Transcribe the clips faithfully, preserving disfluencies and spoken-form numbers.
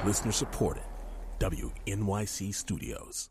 Listener supported. W N Y C Studios.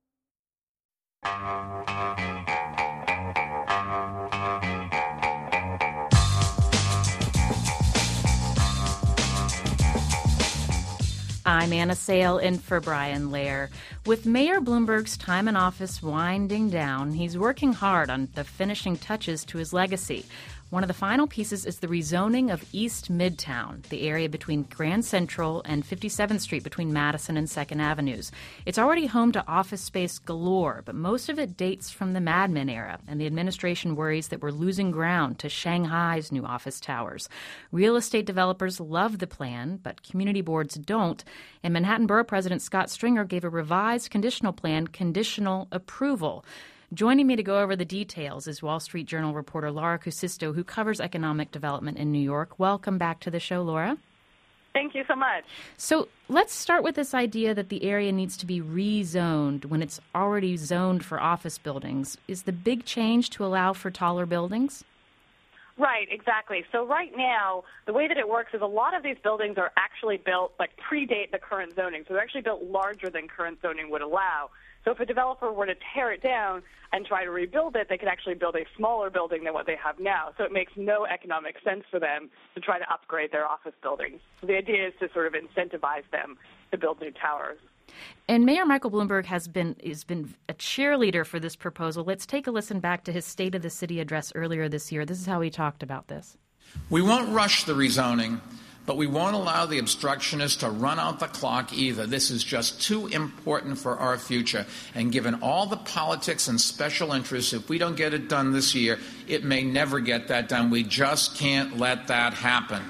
I'm Anna Sale in for Brian Lair. With Mayor Bloomberg's time in office winding down, he's working hard on the finishing touches to his legacy. One of the final pieces is the rezoning of East Midtown, the area between Grand Central and fifty-seventh Street between Madison and second Avenues. It's already home to office space galore, but most of it dates from the Mad Men era, and the administration worries that we're losing ground to Shanghai's new office towers. Real estate developers love the plan, but community boards don't, and Manhattan Borough President Scott Stringer gave a revised conditional plan conditional approval. Joining me to go over the details is Wall Street Journal reporter Laura Cusisto, who covers economic development in New York. Welcome back to the show, Laura. Thank you so much. So let's start with this idea that the area needs to be rezoned when it's already zoned for office buildings. Is the big change to allow for taller buildings? Right, exactly. So right now, the way that it works is a lot of these buildings are actually built, like, predate the current zoning. So they're actually built larger than current zoning would allow. So if a developer were to tear it down and try to rebuild it, they could actually build a smaller building than what they have now. So it makes no economic sense for them to try to upgrade their office buildings. So the idea is to sort of incentivize them to build new towers. And Mayor Michael Bloomberg has been has been a cheerleader for this proposal. Let's take a listen back to his State of the City address earlier this year. This is how he talked about this. We won't rush the rezoning, but we won't allow the obstructionists to run out the clock either. This is just too important for our future. And given all the politics and special interests, if we don't get it done this year, it may never get that done. We just can't let that happen.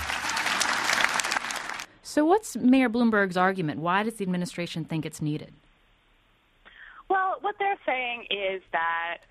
So what's Mayor Bloomberg's argument? Why does the administration think it's needed? Well, what they're saying is that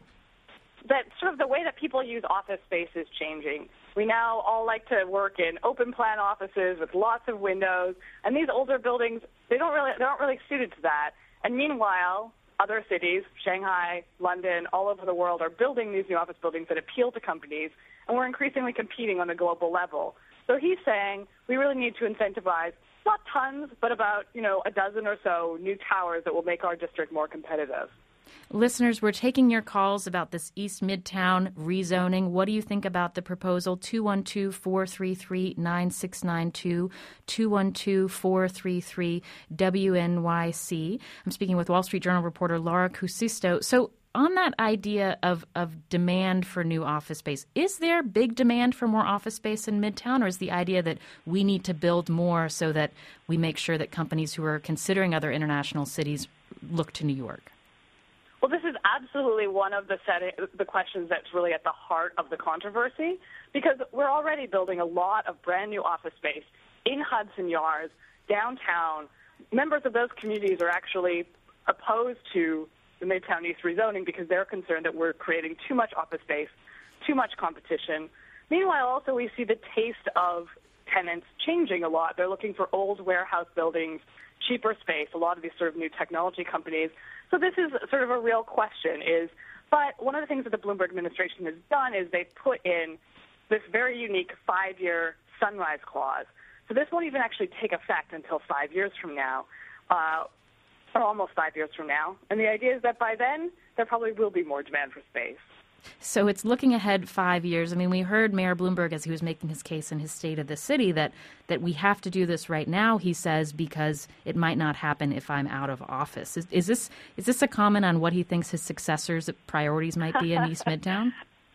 that sort of the way that people use office space is changing. We now all like to work in open plan offices with lots of windows, and these older buildings, they don't really they aren't really suited to that. And meanwhile, other cities, Shanghai, London, all over the world are building these new office buildings that appeal to companies, and we're increasingly competing on a global level. So he's saying we really need to incentivize not tons, but about, you know, a dozen or so new towers that will make our district more competitive. Listeners, we're taking your calls about this East Midtown rezoning. What do you think about the proposal? two one two, four three three, nine six nine two, two one two, four three three, W N Y C. I'm speaking with Wall Street Journal reporter Laura Cusisto. So on that idea of, of demand for new office space, is there big demand for more office space in Midtown, or is the idea that we need to build more so that we make sure that companies who are considering other international cities look to New York? Well, this is absolutely one of the setting, the questions that's really at the heart of the controversy, because we're already building a lot of brand new office space in Hudson Yards, downtown. Members of those communities are actually opposed to the Midtown East rezoning because they're concerned that we're creating too much office space, too much competition. Meanwhile, also we see the taste of tenants changing a lot. They're looking for old warehouse buildings, cheaper space, a lot of these sort of new technology companies. So this is sort of a real question is, but one of the things that the Bloomberg administration has done is they put in this very unique five-year sunrise clause. So this won't even actually take effect until five years from now, uh, or almost five years from now. And the idea is that by then, there probably will be more demand for space. So it's looking ahead five years. I mean, we heard Mayor Bloomberg as he was making his case in his State of the City that, that we have to do this right now, he says, because it might not happen if I'm out of office. Is, is this is this a comment on what he thinks his successors' priorities might be in East Midtown?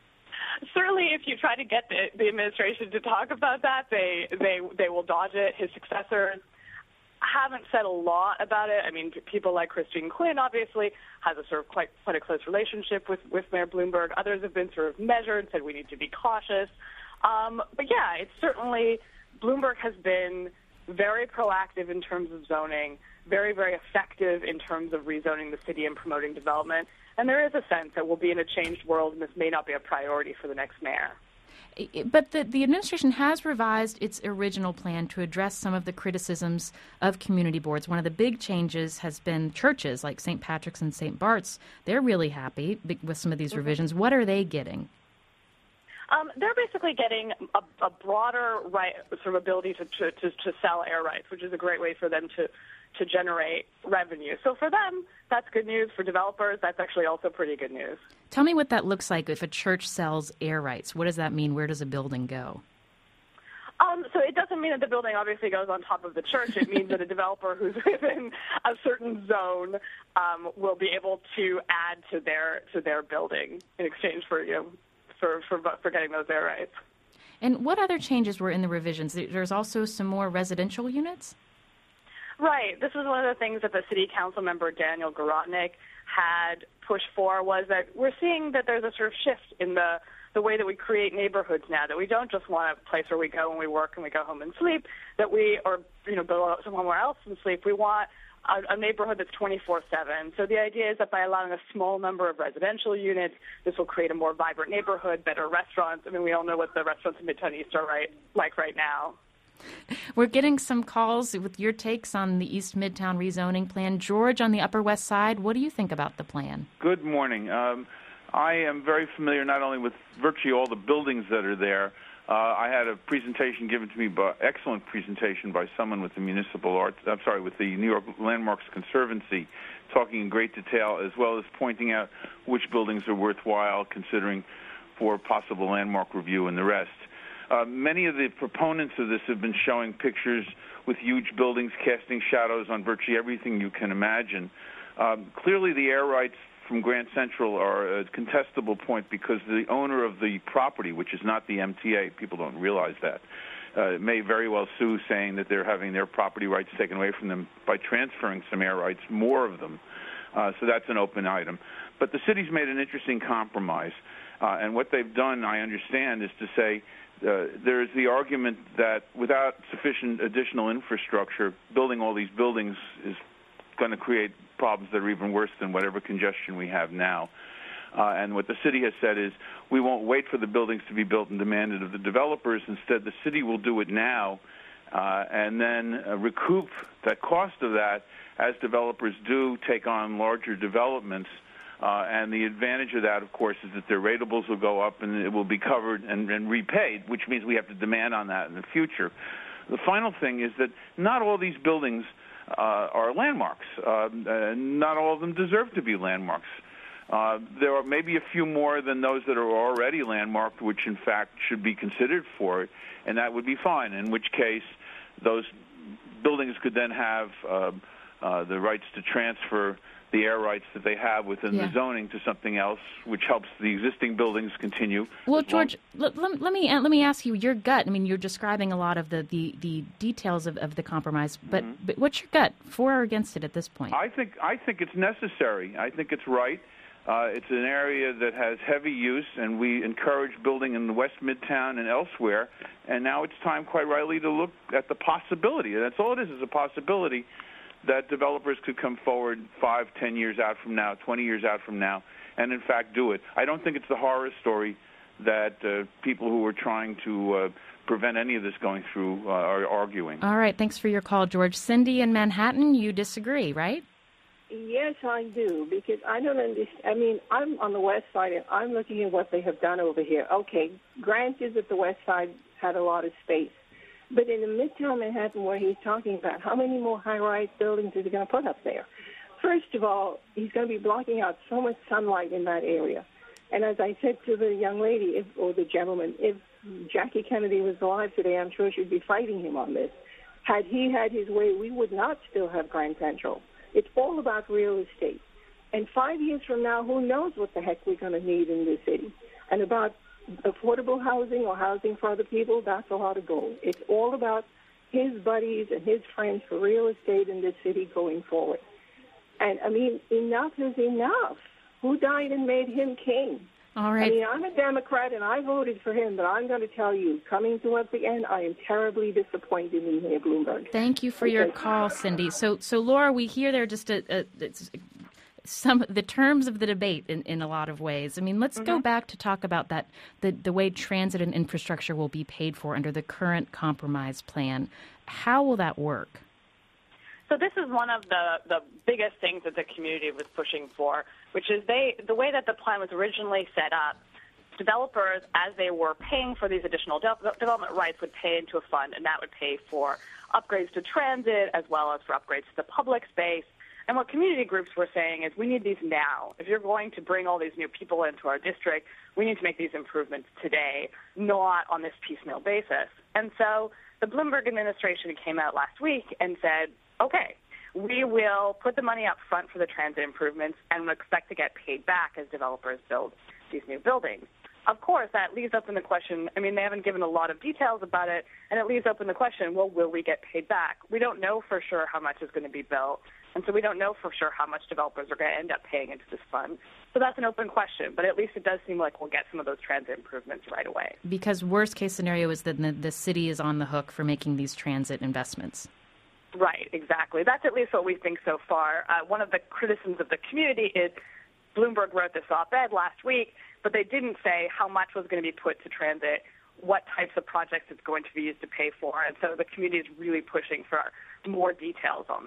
Certainly, if you try to get the, the administration to talk about that, they, they, they will dodge it. His successors haven't said a lot about it. I mean, people like Christine Quinn obviously has a sort of quite quite a close relationship with, with Mayor Bloomberg. Others have been sort of measured, said we need to be cautious. Um, but yeah, it's certainly, Bloomberg has been very proactive in terms of zoning, very, very effective in terms of rezoning the city and promoting development. And there is a sense that we'll be in a changed world, and this may not be a priority for the next mayor. But the, the administration has revised its original plan to address some of the criticisms of community boards. One of the big changes has been churches like Saint Patrick's and Saint Bart's. They're really happy with some of these revisions. What are they getting? Um, they're basically getting a, a broader right, sort of ability to, to, to, to sell air rights, which is a great way for them to, to generate revenue. So for them, that's good news. For developers, that's actually also pretty good news. Tell me what that looks like if a church sells air rights. What does that mean? Where does a building go? Um, so it doesn't mean that the building obviously goes on top of the church. It means that a developer who's within a certain zone um, will be able to add to their to their building in exchange for you know for for, for getting those air rights. And what other changes were in the revisions? There's also some more residential units? Right. This was one of the things that the city council member Daniel Garodnick had pushed for, was that we're seeing that there's a sort of shift in the the way that we create neighborhoods now, that we don't just want a place where we go and we work and we go home and sleep, that we, or, you know, go somewhere else and sleep. We want a, a neighborhood that's twenty-four seven. So the idea is that by allowing a small number of residential units, this will create a more vibrant neighborhood, better restaurants. I mean, we all know what the restaurants in Midtown East are right, like right now. We're getting some calls with your takes on the East Midtown rezoning plan. George, on the Upper West Side, what do you think about the plan? Good morning. Um, I am very familiar not only with virtually all the buildings that are there. Uh, I had a presentation given to me, by excellent presentation by someone with the Municipal Arts, I'm sorry, with the New York Landmarks Conservancy, talking in great detail, as well as pointing out which buildings are worthwhile considering for possible landmark review and the rest. Uh, many of the proponents of this have been showing pictures with huge buildings casting shadows on virtually everything you can imagine. Um, clearly, the air rights from Grand Central are a contestable point because the owner of the property, which is not the M T A, people don't realize that, uh, may very well sue, saying that they're having their property rights taken away from them by transferring some air rights, more of them. Uh, so that's an open item. But the city's made an interesting compromise, uh, and what they've done, I understand, is to say uh, there is the argument that without sufficient additional infrastructure, building all these buildings is going to create problems that are even worse than whatever congestion we have now. Uh, and what the city has said is we won't wait for the buildings to be built and demanded of the developers. Instead, the city will do it now uh, and then uh, recoup that cost of that as developers do take on larger developments. Uh, and the advantage of that, of course, is that their ratables will go up and it will be covered and, and repaid, which means we have to demand on that in the future. The final thing is that not all these buildings Uh, are landmarks. Uh, uh, not all of them deserve to be landmarks. Uh, there are maybe a few more than those that are already landmarked, which in fact should be considered for it, and that would be fine, in which case those buildings could then have uh, uh, the rights to transfer the air rights that they have within yeah. the zoning to something else, which helps the existing buildings continue. Well, George, let, let, let me let me ask you your gut. I mean, you're describing a lot of the, the, the details of, of the compromise, but, mm-hmm. but what's your gut, for or against it at this point? I think I think it's necessary. I think it's right. Uh, it's an area that has heavy use, and we encourage building in West Midtown and elsewhere. And now it's time, quite rightly, to look at the possibility. That's all it is, is a possibility that developers could come forward five, ten years out from now, twenty years out from now, and in fact do it. I don't think it's the horror story that uh, people who are trying to uh, prevent any of this going through uh, are arguing. All right, thanks for your call, George. Cindy in Manhattan, you disagree, right? Yes, I do, because I don't understand. I mean, I'm on the west side, and I'm looking at what they have done over here. Okay, granted that the west side had a lot of space. But in the Midtown Manhattan where he's talking about, how many more high-rise buildings is he going to put up there? First of all, he's going to be blocking out so much sunlight in that area. And as I said to the young lady, if, or the gentleman, if Jackie Kennedy was alive today, I'm sure she'd be fighting him on this. Had he had his way, we would not still have Grand Central. It's all about real estate. And five years from now, who knows what the heck we're going to need in this city. And about affordable housing or housing for other people, that's a lot of gold. It's all about his buddies and his friends for real estate in this city going forward. And, I mean, enough is enough. Who died and made him king? All right. I mean, I'm a Democrat, and I voted for him, but I'm going to tell you, coming towards the end, I am terribly disappointed in Mayor Bloomberg. Thank you for okay. your call, Cindy. So, so Laura, we hear there just a... a it's, some the terms of the debate in, in a lot of ways. I mean, let's mm-hmm. go back to talk about that, the, the way transit and infrastructure will be paid for under the current compromise plan. How will that work? So this is one of the, the biggest things that the community was pushing for, which is they the way that the plan was originally set up developers, as they were paying for these additional de- development rights, would pay into a fund, and that would pay for upgrades to transit as well as for upgrades to the public space. And what community groups were saying is we need these now. If you're going to bring all these new people into our district, we need to make these improvements today, not on this piecemeal basis. And so the Bloomberg administration came out last week and said, okay, we will put the money up front for the transit improvements and we expect to get paid back as developers build these new buildings. Of course, that leaves open the question, I mean, they haven't given a lot of details about it, and it leaves open the question, well, will we get paid back? We don't know for sure how much is going to be built, and so we don't know for sure how much developers are going to end up paying into this fund. So that's an open question, but at least it does seem like we'll get some of those transit improvements right away. Because worst case scenario is that the, the city is on the hook for making these transit investments. Right, exactly. That's at least what we think so far. Uh, one of the criticisms of the community is Bloomberg wrote this op-ed last week, but they didn't say how much was going to be put to transit, what types of projects it's going to be used to pay for, and so the community is really pushing for more details on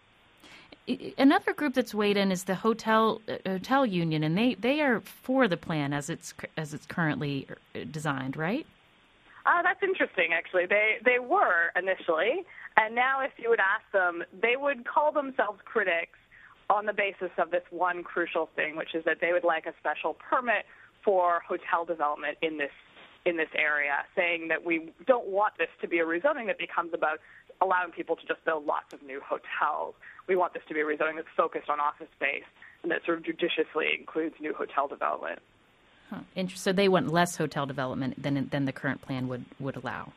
that. Another group that's weighed in is the hotel uh, hotel union, and they, they are for the plan as it's as it's currently designed, right? Uh, that's interesting, actually. They they were initially, and now if you would ask them, they would call themselves critics on the basis of this one crucial thing, which is that they would like a special permit for hotel development in this in this area, saying that we don't want this to be a rezoning that becomes about allowing people to just build lots of new hotels. We want this to be a rezoning that's focused on office space and that sort of judiciously includes new hotel development. Huh. So they want less hotel development than than the current plan would, would allow.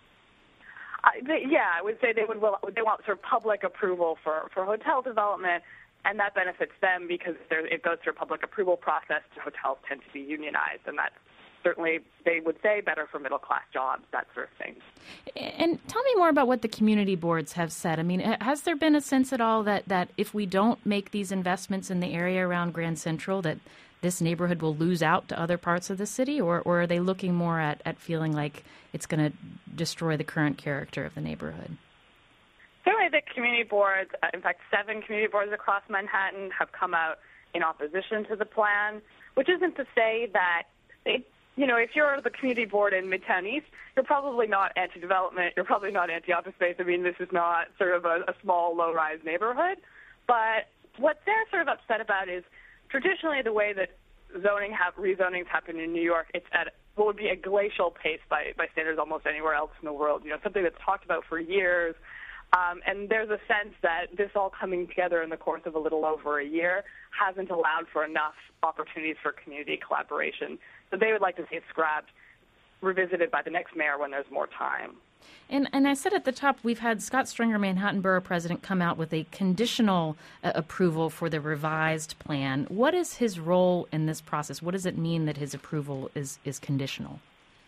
Uh, they, yeah, I would say they would they want sort of public approval for, for hotel development. And that benefits them because it goes through a public approval process. Hotels tend to be unionized, and that's certainly, they would say, better for middle-class jobs, that sort of thing. And tell me more about what the community boards have said. I mean, has there been a sense at all that, that if we don't make these investments in the area around Grand Central, that this neighborhood will lose out to other parts of the city, or, or are they looking more at, at feeling like it's going to destroy the current character of the neighborhood? Certainly the community boards, uh, in fact, seven community boards across Manhattan have come out in opposition to the plan, which isn't to say that, they, you know, if you're the community board in Midtown East, you're probably not anti-development, you're probably not anti-office space. I mean, this is not sort of a, a small, low-rise neighborhood. But what they're sort of upset about is traditionally the way that zoning have, rezonings happen in New York, it's at what would be a glacial pace by, by standards almost anywhere else in the world, you know, something that's talked about for years. Um, and there's a sense that this all coming together in the course of a little over a year hasn't allowed for enough opportunities for community collaboration. So they would like to see it scrapped, revisited by the next mayor when there's more time. And and I said at the top, we've had Scott Stringer, Manhattan Borough President, come out with a conditional uh, approval for the revised plan. What is his role in this process? What does it mean that his approval is, is conditional?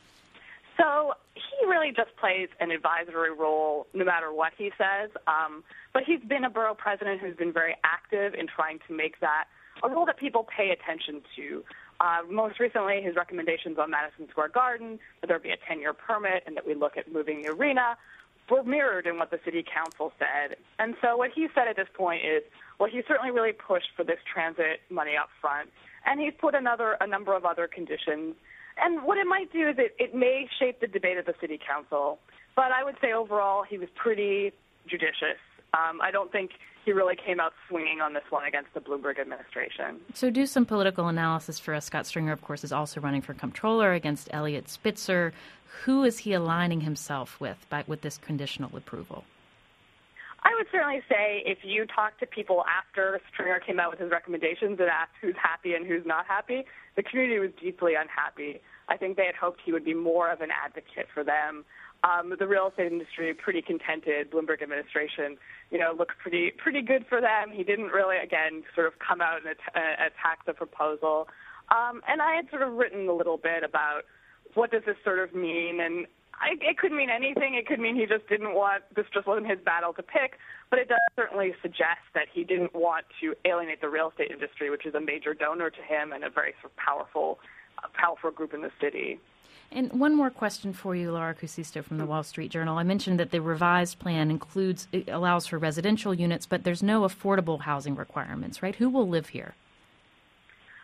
So he really just plays an advisory role no matter what he says. Um, but he's been a borough president who's been very active in trying to make that a role that people pay attention to. Uh, most recently, his recommendations on Madison Square Garden, that there be a ten-year permit and that we look at moving the arena, were mirrored in what the city council said. And so what he said at this point is, well, he certainly really pushed for this transit money up front, and he's put another a number of other conditions. And what it might do is it, it may shape the debate at the city council. But I would say overall he was pretty judicious. Um, I don't think he really came out swinging on this one against the Bloomberg administration. So do some political analysis for us. Scott Stringer, of course, is also running for comptroller against Eliot Spitzer. Who is he aligning himself with by, with this conditional approval? I would certainly say if you talk to people after Stringer came out with his recommendations and asked who's happy and who's not happy, the community was deeply unhappy. I think they had hoped he would be more of an advocate for them. Um, the real estate industry, pretty contented. Bloomberg administration, you know, looked pretty pretty good for them. He didn't really, again, sort of come out and at- uh, attack the proposal. Um, and I had sort of written a little bit about what does this sort of mean, and I, it could mean anything. It could mean he just didn't want, this just wasn't his battle to pick, but it does certainly suggest that he didn't want to alienate the real estate industry, which is a major donor to him and a very sort of powerful, uh, powerful group in the city. And one more question for you, Laura Cusisto from the Wall Street Journal. I mentioned that the revised plan includes, it allows for residential units, but there's no affordable housing requirements, right? Who will live here?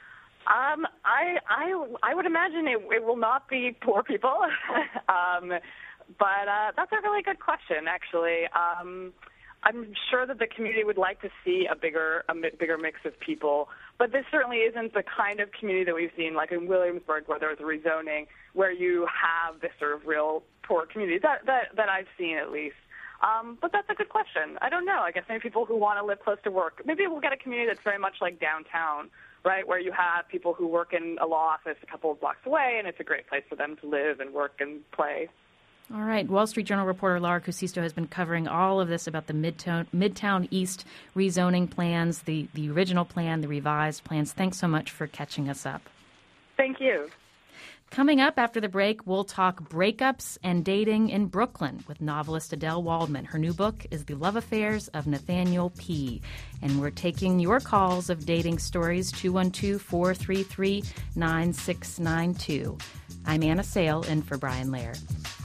Um, I, I, I would imagine it, it will not be poor people, um, but uh, that's a really good question, actually. Um, I'm sure that the community would like to see a bigger, a bigger mix of people, but this certainly isn't the kind of community that we've seen, like in Williamsburg, where there was a rezoning, where you have this sort of real poor community that that, that I've seen, at least. Um, but that's a good question. I don't know. I guess maybe people who want to live close to work. Maybe we'll get a community that's very much like downtown, right, where you have people who work in a law office a couple of blocks away, and it's a great place for them to live and work and play. All right. Wall Street Journal reporter Laura Cusisto has been covering all of this about the Midtown, Midtown East rezoning plans, the, the original plan, the revised plans. Thanks so much for catching us up. Thank you. Coming up after the break, we'll talk breakups and dating in Brooklyn with novelist Adele Waldman. Her new book is The Love Affairs of Nathaniel P. And we're taking your calls of dating stories, two one two, four three three, nine six nine two. I'm Anna Sale, in for Brian Lair.